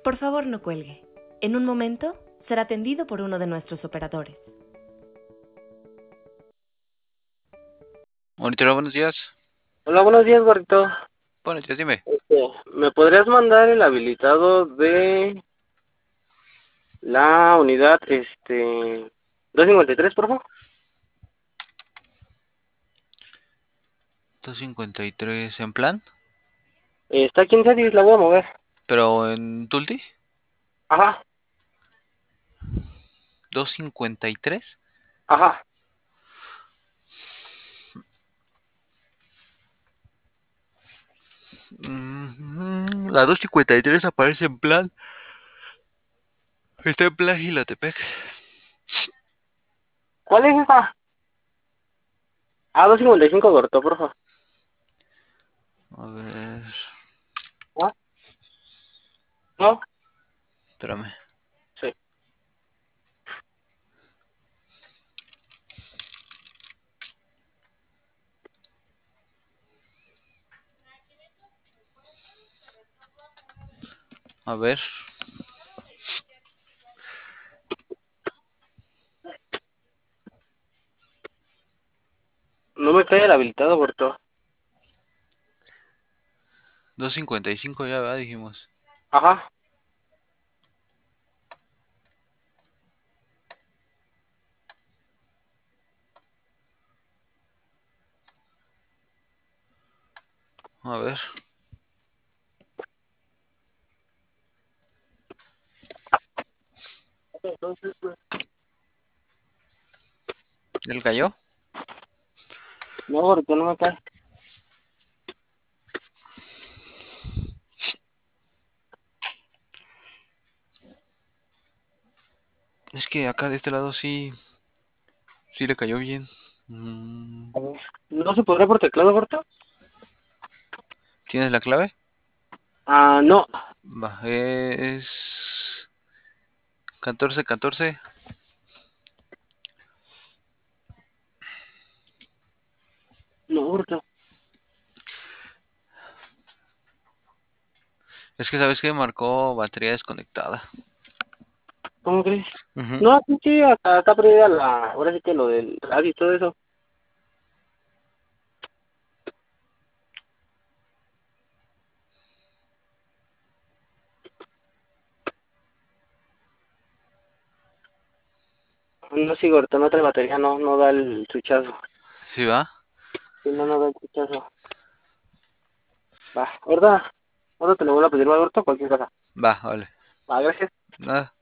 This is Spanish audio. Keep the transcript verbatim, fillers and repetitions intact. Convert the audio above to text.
Por favor, no cuelgue. En un momento será atendido por uno de nuestros operadores. Monitor, buenos días. Hola, buenos días, gordito. Buenos días, dime. Este, ¿me podrías mandar el habilitado de la unidad, este, doscientos cincuenta y tres, por favor? doscientos cincuenta y tres en plan, Eh, está aquí en Cedis, la voy a mover. pero en Tulti. Ajá, doscientos cincuenta y tres. ajá. Mm, la doscientos cincuenta y tres aparece en plan. Está en plan Gilatepec. ¿Cuál es esa? Ah, doscientos cincuenta y cinco, gordito, por favor. A ver. ¿Ah? ¿No? Espérame. Sí. A ver. No me cae el habilitado, gordito. doscientos cincuenta y cinco ya, ¿verdad? Dijimos. Ajá. A ver. Entonces, pues, ¿El cayó? no, gordito, no me cae. Es que acá de este lado sí. Sí le cayó bien. Mm, A ver. ¿No se podrá por teclado, gordito? ¿Tienes la clave? Ah, no. Va, es. catorce catorce. No, gordito. Es que sabes que marcó batería desconectada. ¿Cómo crees? Ujú. No, sí, sí, acá está perdida la, ahora sí que lo del radio y todo eso. No, sí, gordito, no trae batería, no, no da el switchazo. ¿Sí va? Sí, no, no da el switchazo. Va, ¿verdad? Ahora te lo vuelvo a pedir, ¿va, gordito? Cualquier cosa. Va, vale. Va, gracias. Nada.